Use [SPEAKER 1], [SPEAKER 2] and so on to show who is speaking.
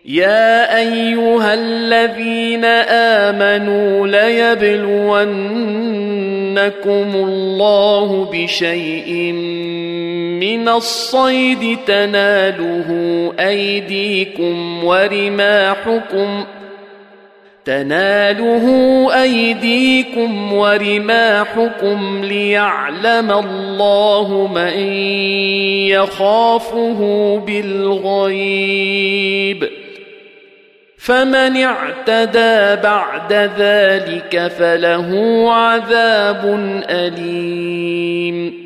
[SPEAKER 1] يا أيها الذين آمنوا ليبلونكم الله بشيء من الصيد تناله أيديكم ورماحكم ليعلم الله من يخافه بالغيب فمن اعتدى بعد ذلك فله عذاب أليم